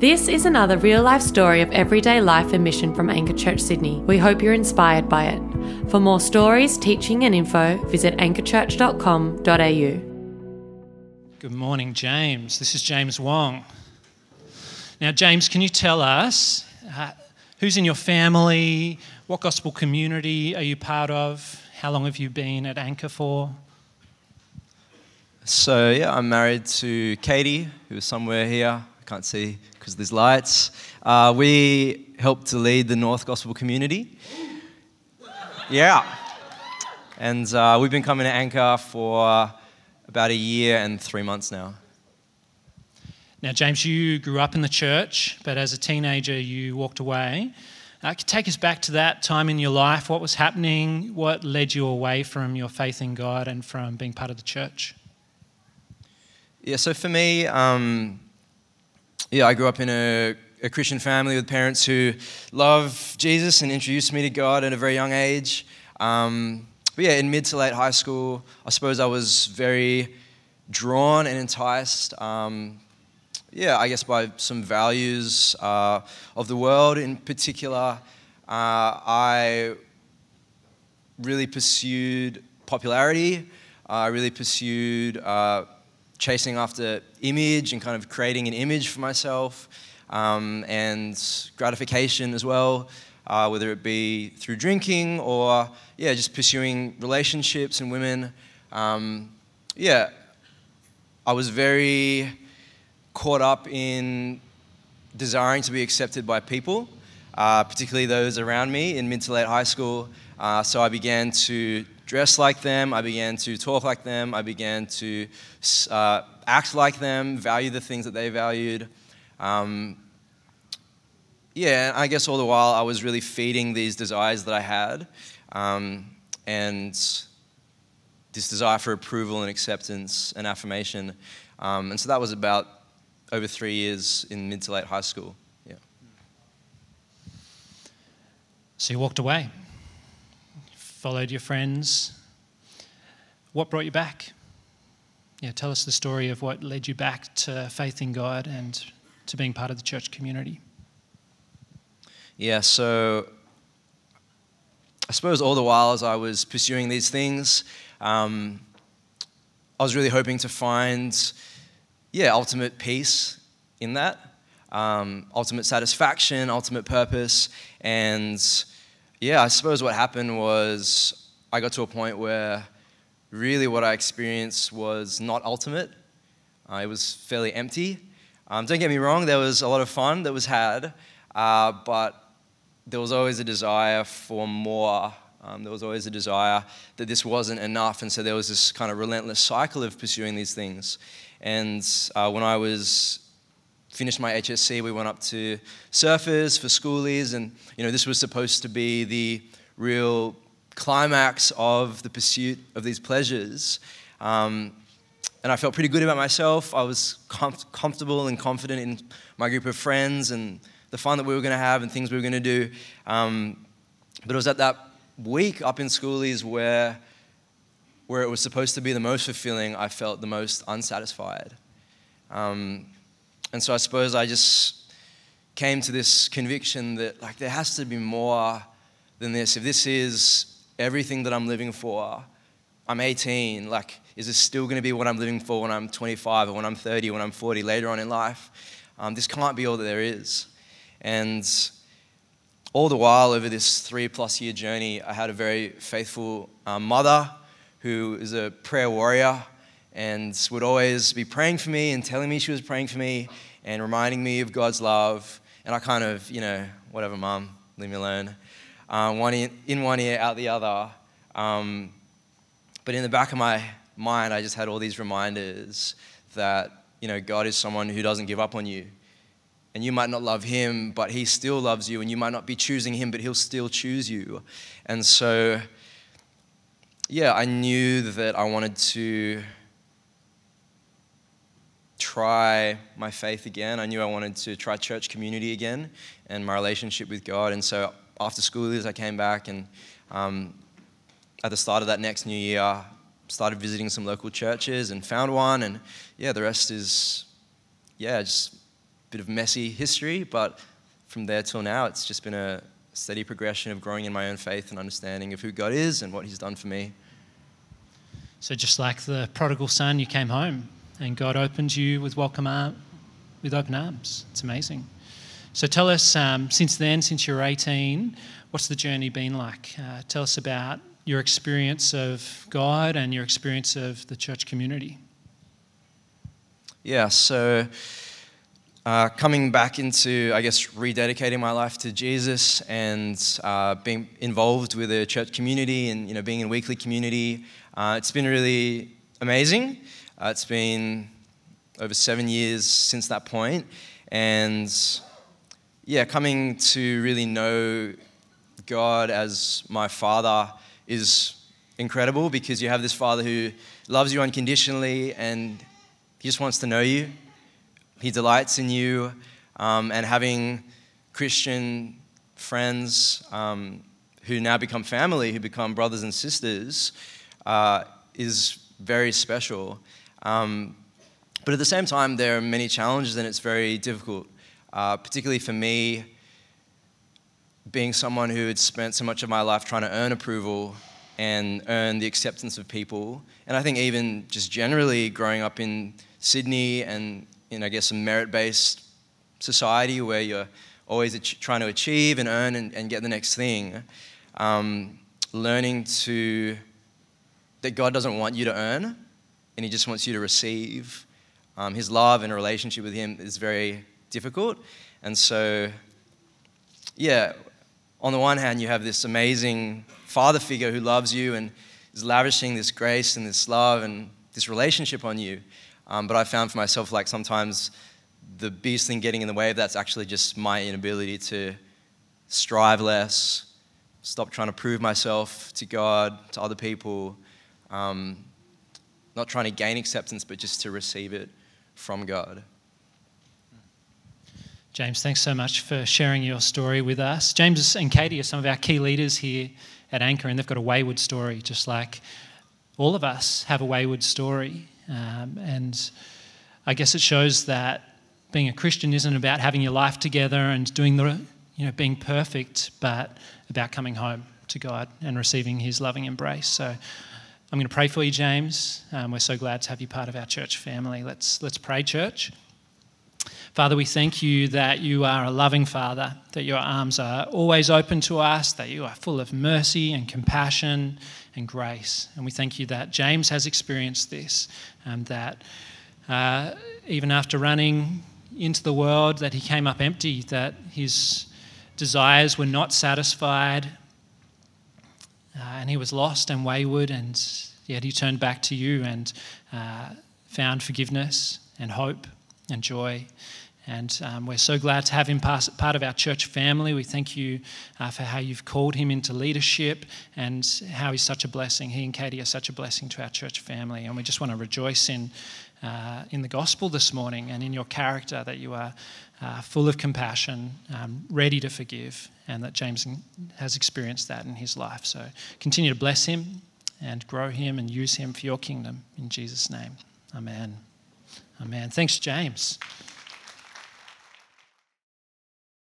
This is another real-life story of everyday life and mission from Anchor Church Sydney. We hope you're inspired by it. For more stories, teaching and info, visit anchorchurch.com.au. Good morning, James. This is James Wong. Now, James, can you tell us who's in your family? What gospel community are you part of? How long have you been at Anchor for? So, I'm married to Katie, who is somewhere here. I can't see because of these lights. We help to lead the North Gospel community. Yeah. And we've been coming to Anchor for about a year and 3 months now. Now, James, you grew up in the church, but as a teenager you walked away. Take us back to that time in your life. What was happening? What led you away from your faith in God and from being part of the church? Yeah, so for me, I grew up in a Christian family with parents who love Jesus and introduced me to God at a very young age. In mid to late high school, I suppose I was very drawn and enticed, by some values of the world. In particular, I really pursued popularity. I really pursued chasing after image and kind of creating an image for myself, and gratification as well, whether it be through drinking or just pursuing relationships and women. I was very caught up in desiring to be accepted by people, particularly those around me in mid to late high school. So I began to dress like them, I began to talk like them, I began to act like them, value the things that they valued. And I guess all the while I was really feeding these desires that I had, and this desire for approval and acceptance and affirmation. And so that was about over 3 years in mid to late high school. Yeah. So you walked away, followed your friends. What brought you back? Tell us the story of what led you back to faith in God and to being part of the church community. Yeah, so I suppose all the while as I was pursuing these things, I was really hoping to find, ultimate peace in that, ultimate satisfaction, ultimate purpose. And I suppose what happened was I got to a point where really what I experienced was not ultimate. It was fairly empty. Don't get me wrong, there was a lot of fun that was had, but there was always a desire for more. There was always a desire that this wasn't enough, and so there was this kind of relentless cycle of pursuing these things. And when I finished my HSC, we went up to Surfers for schoolies, and this was supposed to be the real climax of the pursuit of these pleasures. And I felt pretty good about myself. I was comfortable and confident in my group of friends and the fun that we were going to have and things we were going to do. But it was at that week up in schoolies where it was supposed to be the most fulfilling, I felt the most unsatisfied. And so I suppose I just came to this conviction that there has to be more than this. If this is everything that I'm living for, I'm 18, is this still going to be what I'm living for when I'm 25 or when I'm 30 or when I'm 40 later on in life? This can't be all that there is. And all the while over this 3+ year journey, I had a very faithful mother who is a prayer warrior and would always be praying for me and telling me she was praying for me and reminding me of God's love. And I kind of, whatever, Mum, leave me alone. One ear, out the other. But in the back of my mind, I just had all these reminders that, God is someone who doesn't give up on you. And you might not love him, but he still loves you. And you might not be choosing him, but he'll still choose you. And so, I knew that I wanted to try my faith again. I knew I wanted to try church community again and my relationship with God. And so after school years, I came back and at the start of that next new year, started visiting some local churches and found one. And the rest is, just bit of messy history, but from there till now, it's just been a steady progression of growing in my own faith and understanding of who God is and what he's done for me. So just like the prodigal son, you came home and God opened you with open arms. It's amazing. So tell us, since then, since you're 18, what's the journey been like? Tell us about your experience of God and your experience of the church community. Yeah, so coming back into, I guess, rededicating my life to Jesus and being involved with a church community and, being in weekly community, it's been really amazing. It's been over 7 years since that point. And yeah, coming to really know God as my Father is incredible, because you have this Father who loves you unconditionally and he just wants to know you. He delights in you, and having Christian friends who now become family, who become brothers and sisters, is very special. But at the same time, there are many challenges and it's very difficult, particularly for me, being someone who had spent so much of my life trying to earn approval and earn the acceptance of people. And I think even just generally growing up in Sydney and in, I guess, a merit-based society where you're always trying to achieve and earn and get the next thing, learning that God doesn't want you to earn and he just wants you to receive his love and a relationship with him is very difficult. And so, yeah, on the one hand, you have this amazing father figure who loves you and is lavishing this grace and this love and this relationship on you. But I found for myself, like, sometimes the biggest thing getting in the way of that's actually just my inability to strive less, stop trying to prove myself to God, to other people, not trying to gain acceptance, but just to receive it from God. James, thanks so much for sharing your story with us. James and Katie are some of our key leaders here at Anchor, and they've got a wayward story, just like all of us have a wayward story. And I guess it shows that being a Christian isn't about having your life together and doing being perfect, but about coming home to God and receiving his loving embrace. So I'm going to pray for you, James. We're so glad to have you part of our church family. Let's pray, church. Father, we thank you that you are a loving Father, that your arms are always open to us, that you are full of mercy and compassion and grace. And we thank you that James has experienced this, and that even after running into the world, that he came up empty, that his desires were not satisfied, and he was lost and wayward, and yet he turned back to you and found forgiveness and hope and joy. And we're so glad to have him part of our church family. We thank you for how you've called him into leadership and how he's such a blessing. He and Katie are such a blessing to our church family. And we just want to rejoice in the gospel this morning and in your character, that you are full of compassion, ready to forgive, and that James has experienced that in his life. So continue to bless him and grow him and use him for your kingdom. In Jesus' name, amen. Amen. Thanks, James.